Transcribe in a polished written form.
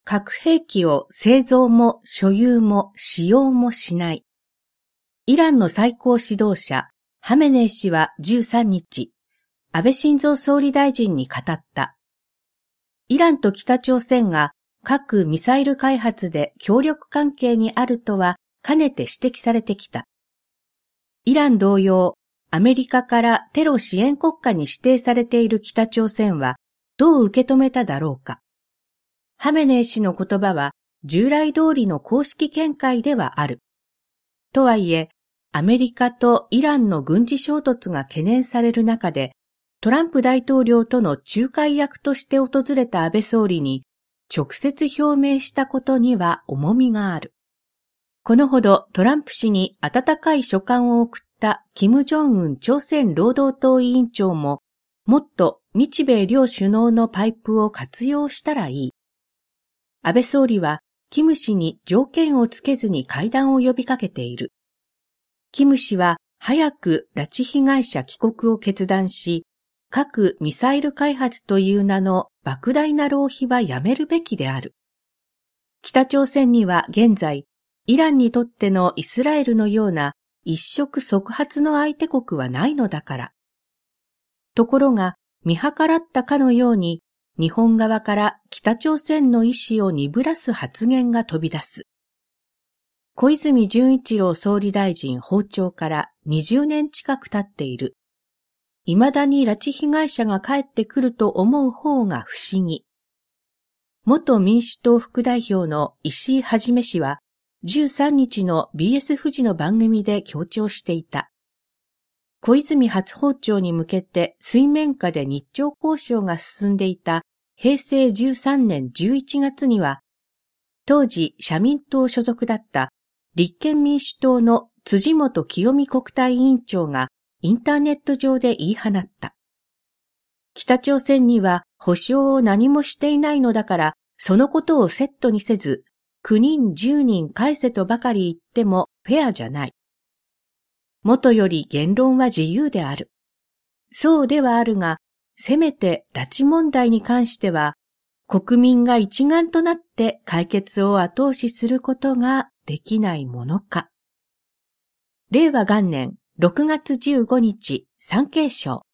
核兵器を製造も所有も使用もしない。イランの最高指導者、ハメネイ師は13日、安倍晋三総理大臣に語った。イランと北朝鮮が核・ミサイル開発で協力関係にあるとはかねて指摘されてきた。イラン同様、アメリカからテロ支援国家に指定されている北朝鮮はどう受け止めただろうか。ハメネイ氏の言葉は従来通りの公式見解ではある。とはいえ、アメリカとイランの軍事衝突が懸念される中で、トランプ大統領との仲介役として訪れた安倍総理に直接表明したことには重みがある。このほどトランプ氏に温かい書簡を送った金正恩朝鮮労働党委員長も、もっと日米両首脳のパイプを活用したらいい。安倍総理はキム氏に条件をつけずに会談を呼びかけている。キム氏は早く拉致被害者帰国を決断し、核・ミサイル開発という名の莫大な浪費はやめるべきである。北朝鮮には現在、イランにとってのイスラエルのような一触即発の相手国はないのだから。ところが、見計らったかのように、日本側から北朝鮮の意思を鈍らす発言が飛び出す。小泉純一郎総理大臣訪朝から20年近く経っている。未だに拉致被害者が帰ってくると思う方が不思議。元民主党副代表の石井はじめ氏は13日の BS 富士の番組で強調していた。小泉初訪朝に向けて水面下で日朝交渉が進んでいた平成13年11月には、当時社民党所属だった立憲民主党の辻元清美国対委員長がインターネット上で言い放った。北朝鮮には保証を何もしていないのだから、そのことをセットにせず、9人10人返せとばかり言ってもフェアじゃない。もとより言論は自由である。そうではあるが、せめて拉致問題に関しては、国民が一丸となって解決を後押しすることができないものか。令和元年6月15日、産経省。